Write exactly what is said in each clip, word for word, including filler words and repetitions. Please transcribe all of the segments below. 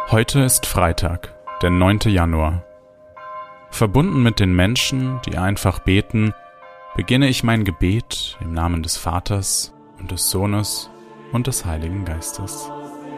Heute ist Freitag, der neunte Januar. Verbunden mit den Menschen, die einfach beten, beginne ich mein Gebet im Namen des Vaters und des Sohnes und des Heiligen Geistes.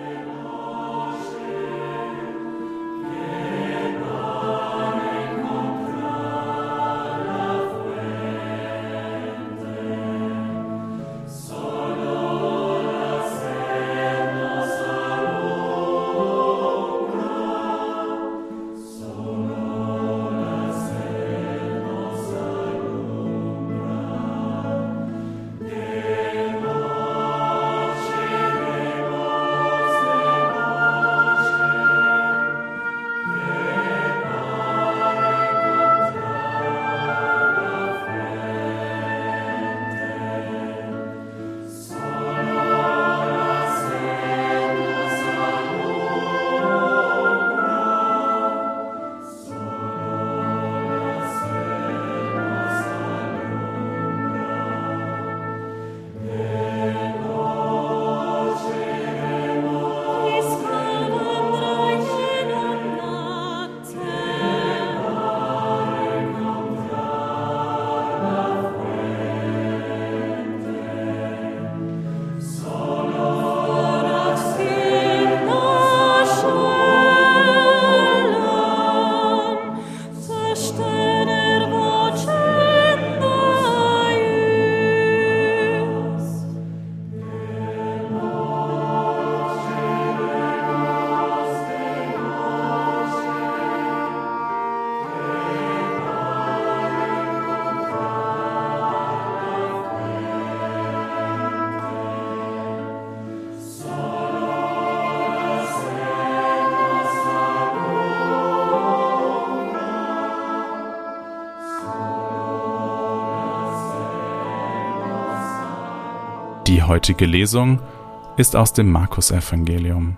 Die heutige Lesung ist aus dem Markus-Evangelium.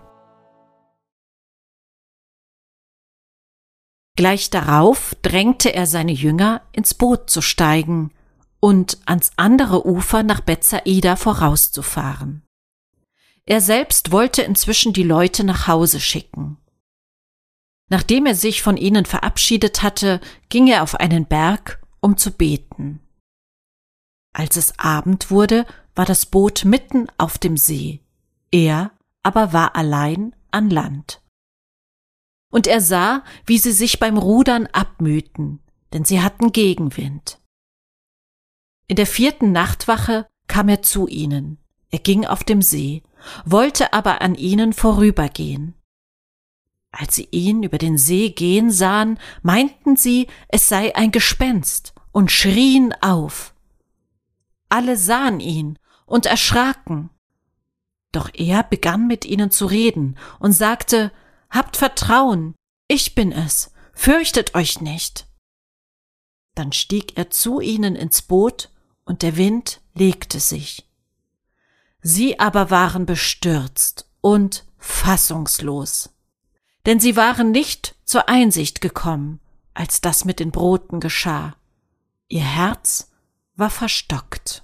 Gleich darauf drängte er seine Jünger, ins Boot zu steigen und ans andere Ufer nach Bethsaida vorauszufahren. Er selbst wollte inzwischen die Leute nach Hause schicken. Nachdem er sich von ihnen verabschiedet hatte, ging er auf einen Berg, um zu beten. Als es Abend wurde, war das Boot mitten auf dem See, er aber war allein an Land. Und er sah, wie sie sich beim Rudern abmühten, denn sie hatten Gegenwind. In der vierten Nachtwache kam er zu ihnen, er ging auf dem See, wollte aber an ihnen vorübergehen. Als sie ihn über den See gehen sahen, meinten sie, es sei ein Gespenst und schrien auf. Alle sahen ihn und erschraken. Doch er begann mit ihnen zu reden und sagte, »Habt Vertrauen, ich bin es, fürchtet euch nicht.« Dann stieg er zu ihnen ins Boot und der Wind legte sich. Sie aber waren bestürzt und fassungslos, denn sie waren nicht zur Einsicht gekommen, als das mit den Broten geschah. Ihr Herz war verstockt.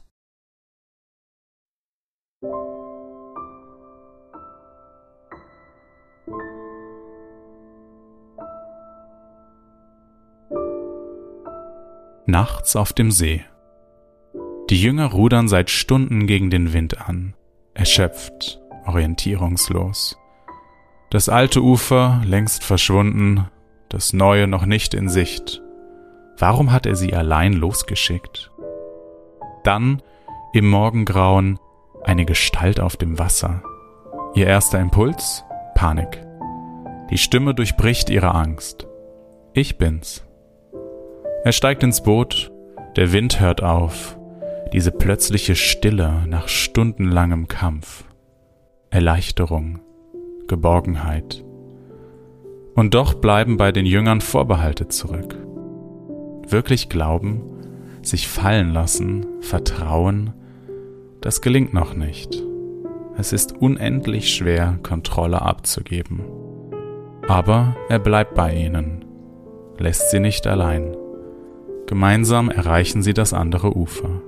Nachts auf dem See. Die Jünger rudern seit Stunden gegen den Wind an, erschöpft, orientierungslos. Das alte Ufer längst verschwunden, das neue noch nicht in Sicht. Warum hat er sie allein losgeschickt? Dann, im Morgengrauen, eine Gestalt auf dem Wasser. Ihr erster Impuls? Panik. Die Stimme durchbricht ihre Angst. Ich bin's. Er steigt ins Boot, der Wind hört auf, diese plötzliche Stille nach stundenlangem Kampf. Erleichterung, Geborgenheit. Und doch bleiben bei den Jüngern Vorbehalte zurück. Wirklich glauben, sich fallen lassen, vertrauen, das gelingt noch nicht. Es ist unendlich schwer, Kontrolle abzugeben. Aber er bleibt bei ihnen, lässt sie nicht allein. Gemeinsam erreichen sie das andere Ufer.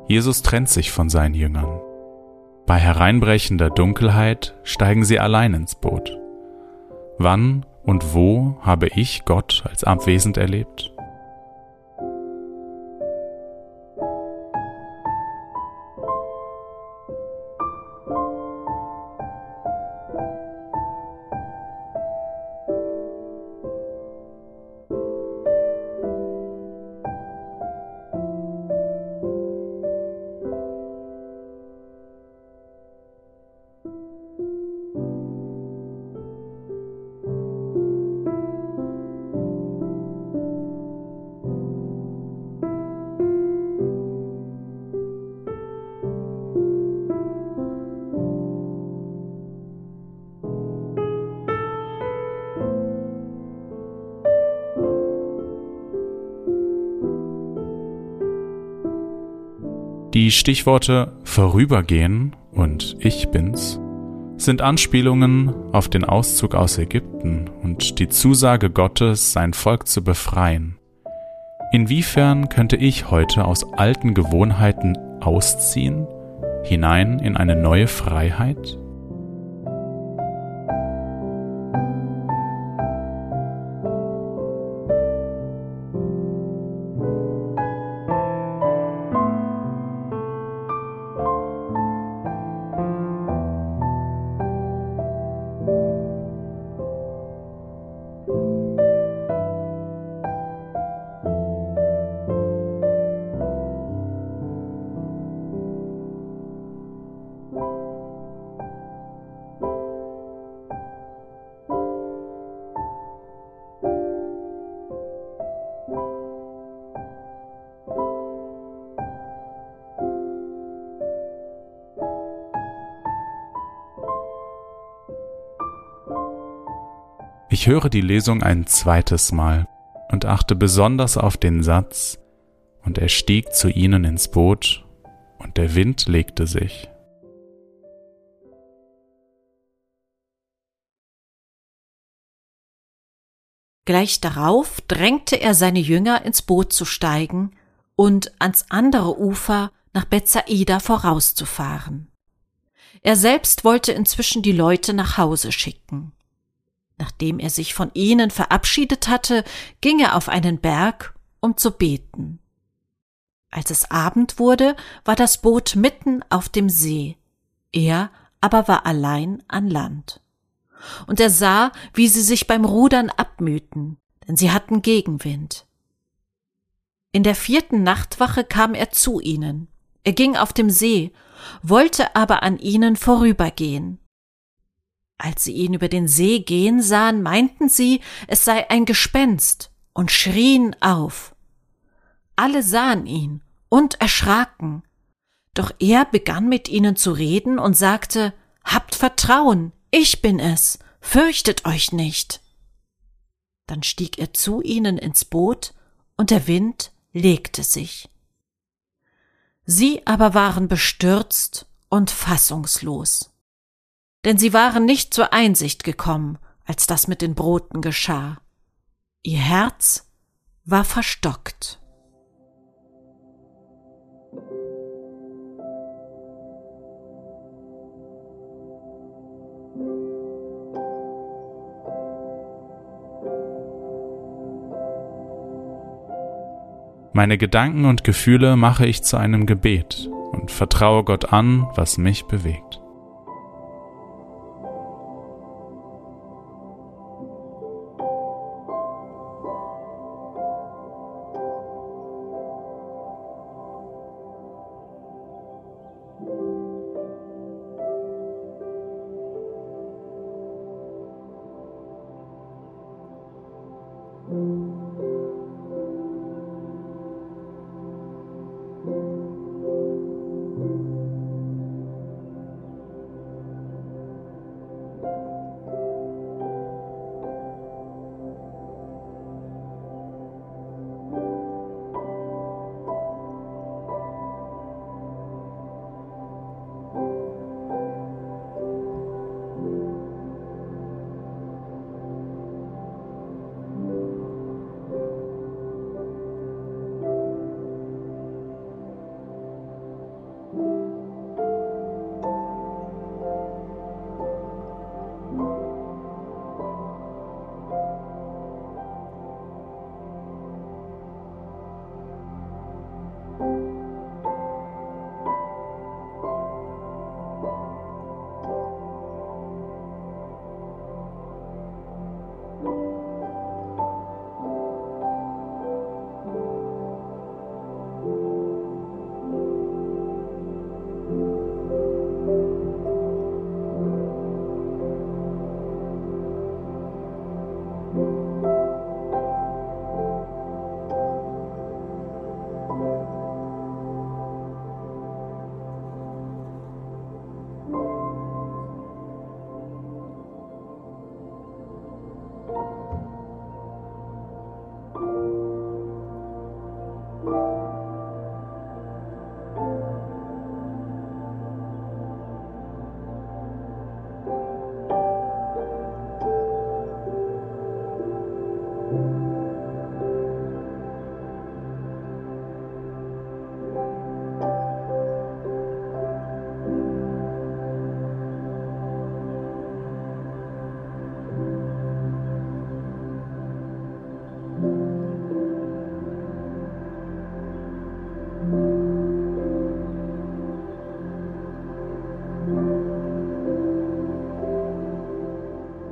Jesus trennt sich von seinen Jüngern. Bei hereinbrechender Dunkelheit steigen sie allein ins Boot. Wann und wo habe ich Gott als abwesend erlebt? Die Stichworte vorübergehen und ich bin's sind Anspielungen auf den Auszug aus Ägypten und die Zusage Gottes, sein Volk zu befreien. Inwiefern könnte ich heute aus alten Gewohnheiten ausziehen, hinein in eine neue Freiheit? Ich höre die Lesung ein zweites Mal und achte besonders auf den Satz: Und er stieg zu ihnen ins Boot, und der Wind legte sich. Gleich darauf drängte er seine Jünger, ins Boot zu steigen und ans andere Ufer nach Bethsaida vorauszufahren. Er selbst wollte inzwischen die Leute nach Hause schicken. Nachdem er sich von ihnen verabschiedet hatte, ging er auf einen Berg, um zu beten. Als es Abend wurde, war das Boot mitten auf dem See, er aber war allein an Land. Und er sah, wie sie sich beim Rudern abmühten, denn sie hatten Gegenwind. In der vierten Nachtwache kam er zu ihnen. Er ging auf dem See, wollte aber an ihnen vorübergehen. Als sie ihn über den See gehen sahen, meinten sie, es sei ein Gespenst und schrien auf. Alle sahen ihn und erschraken. Doch er begann mit ihnen zu reden und sagte: Habt Vertrauen, ich bin es, fürchtet euch nicht. Dann stieg er zu ihnen ins Boot und der Wind legte sich. Sie aber waren bestürzt und fassungslos. Denn sie waren nicht zur Einsicht gekommen, als das mit den Broten geschah. Ihr Herz war verstockt. Meine Gedanken und Gefühle mache ich zu einem Gebet und vertraue Gott an, was mich bewegt.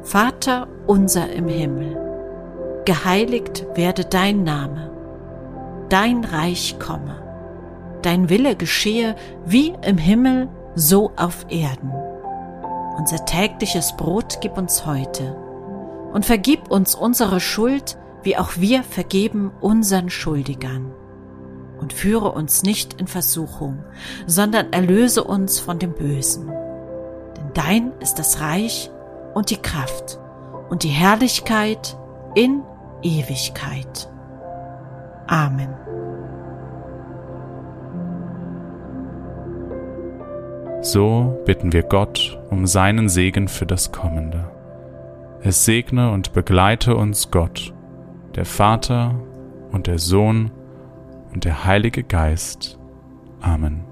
Vater unser im Himmel, geheiligt werde dein Name, dein Reich komme, dein Wille geschehe wie im Himmel, so auf Erden. Unser tägliches Brot gib uns heute und vergib uns unsere Schuld, wie auch wir vergeben unseren Schuldigern. Und führe uns nicht in Versuchung, sondern erlöse uns von dem Bösen. Denn dein ist das Reich und die Kraft und die Herrlichkeit in Ewigkeit. Amen. So bitten wir Gott um seinen Segen für das Kommende. Es segne und begleite uns Gott, der Vater und der Sohn und der Heilige Geist. Amen.